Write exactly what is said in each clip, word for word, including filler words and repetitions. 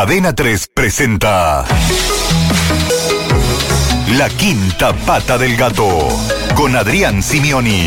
Cadena tres presenta La Quinta Pata del Gato con Adrián Simioni.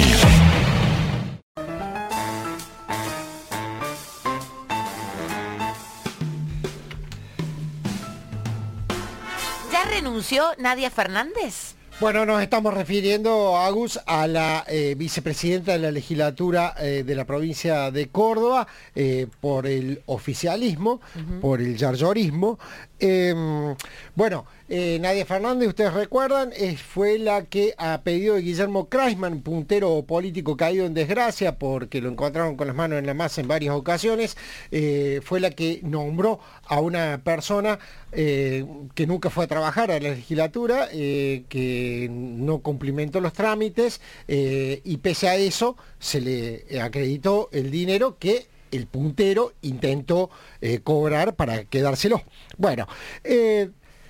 ¿Ya renunció Nadia Fernández? Bueno, nos estamos refiriendo, Agus, a la eh, vicepresidenta de la legislatura eh, de la provincia de Córdoba, eh, por el oficialismo, uh-huh. por el yarllorismo. Eh, bueno, eh, Nadia Fernández, ustedes recuerdan, eh, fue la que a pedido de Guillermo Kreisman, puntero político caído en desgracia porque lo encontraron con las manos en la masa en varias ocasiones, eh, fue la que nombró a una persona eh, que nunca fue a trabajar a la legislatura, eh, que no cumplimentó los trámites, eh, y pese a eso se le acreditó el dinero que el puntero intentó eh, cobrar para quedárselo. Bueno, eh,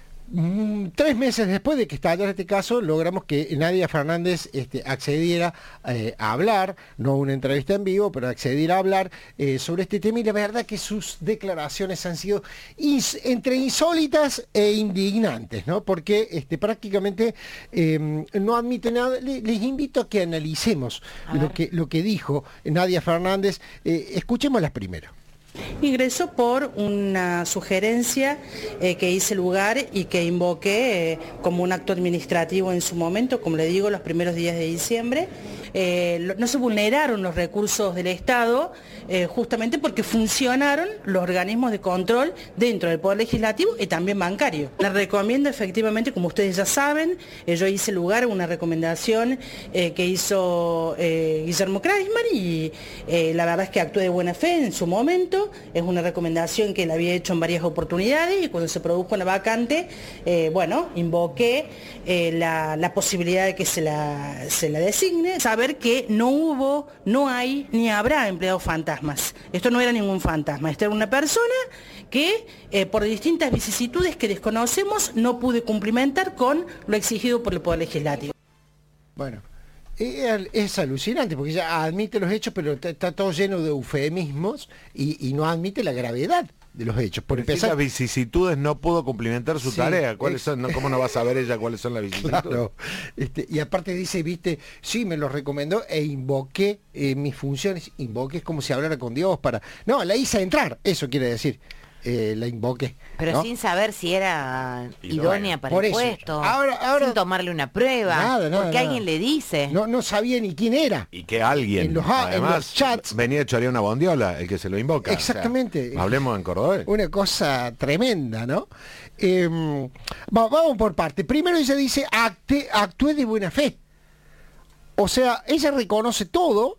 tres meses después de que estallara este caso, logramos que Nadia Fernández este, accediera eh, a hablar, no una entrevista en vivo, pero accediera a hablar eh, sobre este tema, y la verdad que sus declaraciones han sido ins entre insólitas e indignantes, ¿no? Porque este, prácticamente eh, no admite nada. Les, les invito a que analicemos lo que, lo que dijo Nadia Fernández. Eh, escuchémoslas primero. Ingresó por una sugerencia eh, que hice lugar y que invoqué eh, como un acto administrativo en su momento, como le digo, los primeros días de diciembre. Eh, no se vulneraron los recursos del Estado eh, justamente porque funcionaron los organismos de control dentro del Poder Legislativo y también bancario. La recomiendo efectivamente, como ustedes ya saben, eh, yo hice lugar a una recomendación eh, que hizo eh, Guillermo Kreisman y eh, la verdad es que actué de buena fe en su momento. Es una recomendación que la había hecho en varias oportunidades y cuando se produjo una vacante, eh, bueno, invoqué eh, la, la posibilidad de que se la, se la designe. Saber que no hubo, no hay, ni habrá empleados fantasmas. Esto no era ningún fantasma, esta era una persona que eh, por distintas vicisitudes que desconocemos no pude cumplimentar con lo exigido por el Poder Legislativo. Bueno, es, es alucinante porque ella admite los hechos, pero está, está todo lleno de eufemismos y, y no admite la gravedad de los hechos. Por empezar, las vicisitudes no pudo cumplimentar su sí, tarea. ¿Cuáles son? No, ¿Cómo no va a saber ella cuáles son las vicisitudes? Claro. Este, y aparte dice, viste, sí, me lo recomendó e invoqué eh, mis funciones. Invoqué es como si hablara con Dios para... No, la hice entrar, eso quiere decir. Eh, la invoqué. Pero ¿no? Sin saber si era idónea para el eso. puesto, ahora, ahora, sin tomarle una prueba, nada, nada, porque nada. Alguien le dice. No, no sabía ni quién era. Y que alguien, en los, además, en los chats, venía hecho una bondiola, el que se lo invoca. Exactamente. O sea, hablemos en cordobés. Una cosa tremenda, ¿no? Eh, vamos por parte. Primero ella dice, acte, actué de buena fe. O sea, ella reconoce todo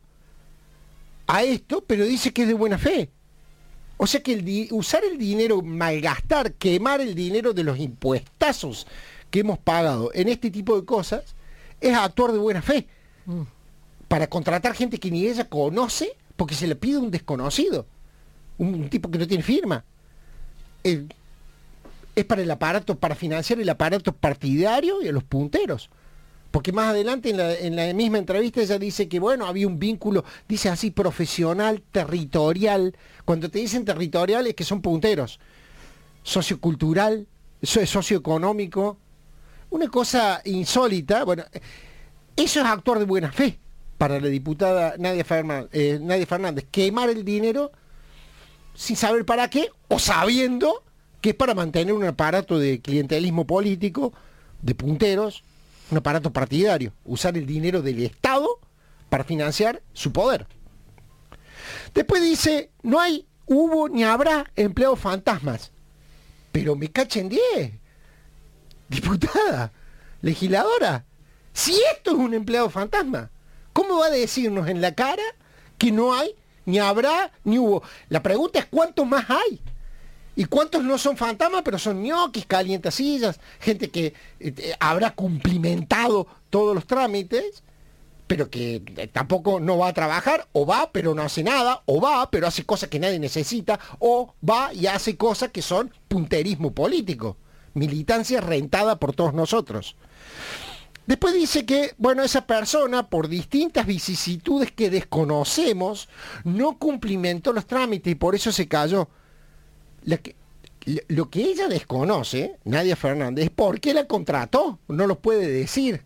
a esto, pero dice que es de buena fe. O sea que el di usar el dinero, malgastar, quemar el dinero de los impuestazos que hemos pagado en este tipo de cosas, es actuar de buena fe. Mm. Para contratar gente que ni ella conoce, porque se le pide un desconocido. Un, un tipo que no tiene firma. Eh, es para el aparato, para financiar el aparato partidario y a los punteros. Porque más adelante en la, en la misma entrevista ella dice que, bueno, había un vínculo, dice así, profesional, territorial. Cuando te dicen territorial es que son punteros. Sociocultural, eso es socioeconómico. Una cosa insólita. Bueno, eso es actuar de buena fe para la diputada Nadia Fernández. Eh, Nadia Fernández. Quemar el dinero sin saber para qué o sabiendo que es para mantener un aparato de clientelismo político, de punteros, un aparato partidario, usar el dinero del Estado para financiar su poder. Después dice, no hay, hubo ni habrá empleados fantasmas. Pero me cachen diez. Diputada, legisladora, si esto es un empleado fantasma, ¿cómo va a decirnos en la cara que no hay, ni habrá, ni hubo? La pregunta es ¿cuántos más hay? ¿Y cuántos no son fantasmas, pero son ñoquis, calientasillas, gente que eh, habrá cumplimentado todos los trámites, pero que eh, tampoco no va a trabajar, o va, pero no hace nada, o va, pero hace cosas que nadie necesita, o va y hace cosas que son punterismo político, militancia rentada por todos nosotros? Después dice que, bueno, esa persona, por distintas vicisitudes que desconocemos, no cumplimentó los trámites y por eso se cayó. La que, lo que ella desconoce, Nadia Fernández, es por qué la contrató. No lo puede decir.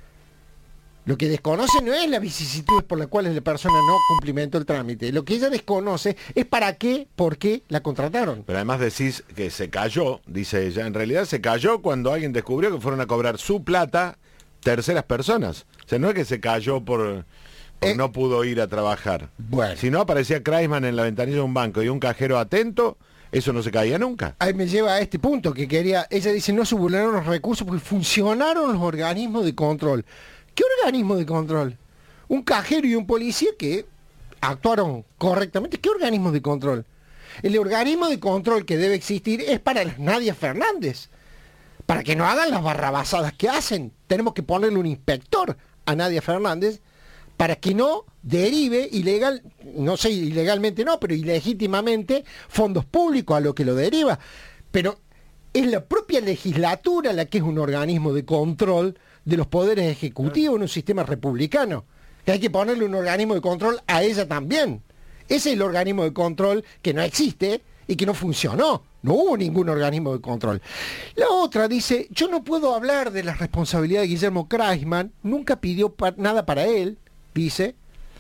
Lo que desconoce no es las vicisitudes por las cuales la persona no cumplimentó el trámite. Lo que ella desconoce es para qué, por qué la contrataron. Pero además decís que se cayó, dice ella. En realidad se cayó cuando alguien descubrió que fueron a cobrar su plata terceras personas. O sea, no es que se cayó por... Eh, no pudo ir a trabajar. Bueno. Si no aparecía Kreisman en la ventanilla de un banco y un cajero atento, eso no se caía nunca. Ahí me lleva a este punto que quería, ella dice, no se burlaron los recursos porque funcionaron los organismos de control. ¿Qué organismo de control? Un cajero y un policía que actuaron correctamente. ¿Qué organismo de control? El organismo de control que debe existir es para las Nadia Fernández. Para que no hagan las barrabasadas que hacen. Tenemos que ponerle un inspector a Nadia Fernández para que no derive ilegal, no sé, ilegalmente no, pero ilegítimamente fondos públicos a lo que lo deriva. Pero es la propia legislatura la que es un organismo de control de los poderes ejecutivos en un sistema republicano. Que hay que ponerle un organismo de control a ella también. Ese es el organismo de control que no existe y que no funcionó. No hubo ningún organismo de control. La otra dice, yo no puedo hablar de la responsabilidad de Guillermo Kreisman, nunca pidió pa- nada para él, dice,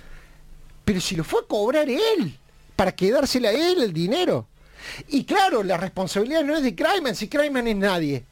pero si lo fue a cobrar él, para quedársela a él el dinero. Y claro, la responsabilidad no es de Kreisman, si Kreisman es nadie.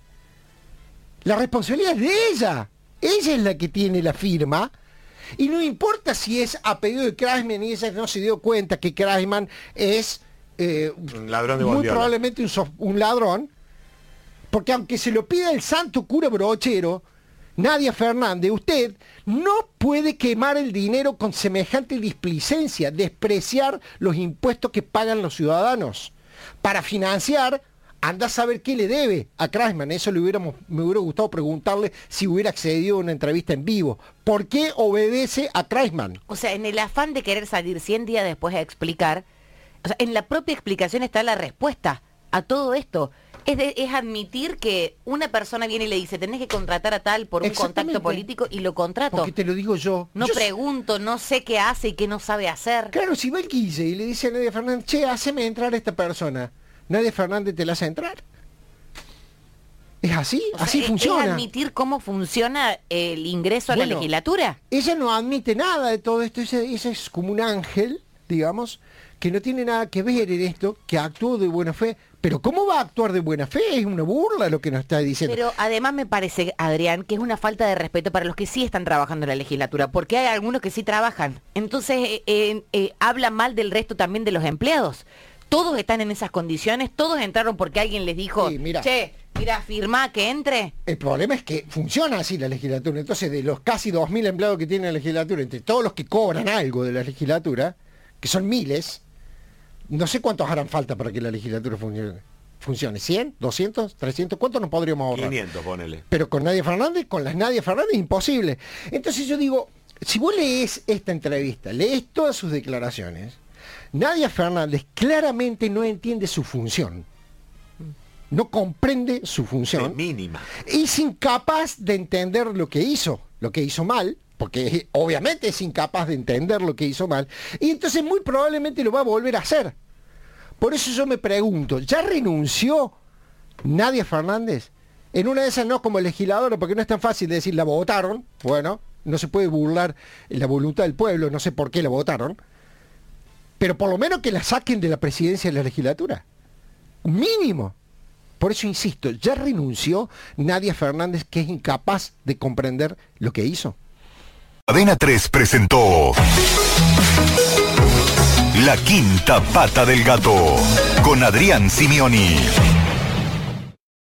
La responsabilidad es de ella. Ella es la que tiene la firma. Y no importa si es a pedido de Kreisman y ella no se dio cuenta que Kreisman es eh, un ladrón de muy bondiola. probablemente un, so- un ladrón. Porque aunque se lo pida el santo cura brochero, Nadia Fernández, usted no puede quemar el dinero con semejante displicencia, despreciar los impuestos que pagan los ciudadanos para financiar. Anda a saber qué le debe a Kreisman. Eso le hubiéramos, me hubiera gustado preguntarle si hubiera accedido a una entrevista en vivo. ¿Por qué obedece a Kreisman? O sea, en el afán de querer salir cien días después a explicar, o sea, en la propia explicación está la respuesta a todo esto. Es, de, es admitir que una persona viene y le dice, tenés que contratar a tal por un contacto político y lo contrato. Porque te lo digo yo. No yo pregunto, no sé qué hace y qué no sabe hacer. Claro, si va el Guille y le dice a Nadia Fernández, che, haceme entrar a esta persona. Nadia Fernández te la hace entrar. ¿Es así? O sea, así es, funciona. ¿Es admitir cómo funciona el ingreso a Bueno, la legislatura? Ella no admite nada de todo esto. Ella, ella es como un ángel, digamos, que no tiene nada que ver en esto, que actuó de buena fe. Pero ¿cómo va a actuar de buena fe? Es una burla lo que nos está diciendo. Pero además me parece, Adrián, que es una falta de respeto para los que sí están trabajando en la legislatura, porque hay algunos que sí trabajan. Entonces, eh, eh, eh, habla mal del resto también de los empleados. Todos están en esas condiciones, todos entraron porque alguien les dijo, Sí, mira. che, mira, firmá que entre. El problema es que funciona así la legislatura. Entonces, de los casi dos mil empleados que tiene la legislatura, entre todos los que cobran algo de la legislatura, que son miles, no sé cuántos harán falta para que la legislatura funcione. funcione. ¿cien? ¿doscientos? ¿trescientos? ¿Cuántos nos podríamos ahorrar? quinientos, ponele. Pero con Nadia Fernández, con las Nadia Fernández, imposible. Entonces yo digo, si vos lees esta entrevista, lees todas sus declaraciones, Nadia Fernández claramente no entiende su función. No comprende su función. Es mínima. Es incapaz de entender lo que hizo, lo que hizo mal, porque obviamente es incapaz de entender lo que hizo mal, y entonces muy probablemente lo va a volver a hacer. Por eso yo me pregunto, ¿ya renunció Nadia Fernández? En una de esas no como legisladora, porque no es tan fácil de decir la votaron, bueno, no se puede burlar la voluntad del pueblo, no sé por qué la votaron, pero por lo menos que la saquen de la presidencia de la legislatura. Mínimo. Por eso insisto, ya renunció Nadia Fernández, que es incapaz de comprender lo que hizo. Cadena tres presentó La Quinta Pata del Gato con Adrián Simioni.